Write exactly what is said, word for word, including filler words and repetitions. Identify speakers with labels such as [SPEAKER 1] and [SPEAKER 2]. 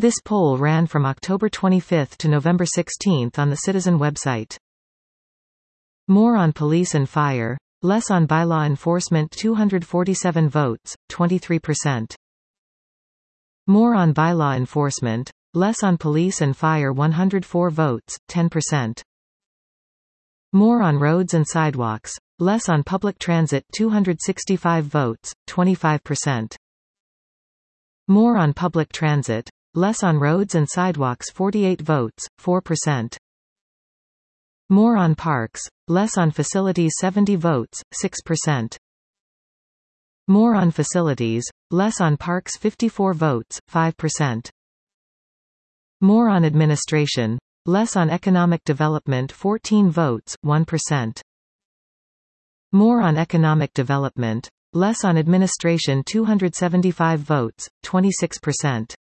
[SPEAKER 1] This poll ran from October twenty-fifth to November sixteenth on the Citizen website. More on police and fire, less on bylaw enforcement two hundred forty-seven votes, twenty-three percent. More on bylaw enforcement, less on police and fire one hundred four votes, ten percent. More on roads and sidewalks, less on public transit two hundred sixty-five votes, twenty-five percent. More on public transit, less on roads and sidewalks forty-eight votes, four percent. More on parks, less on facilities seventy votes, six percent. More on facilities, less on parks fifty-four votes, five percent. More on administration, less on economic development fourteen votes, one percent. More on economic development, less on administration two hundred seventy-five votes, twenty-six percent.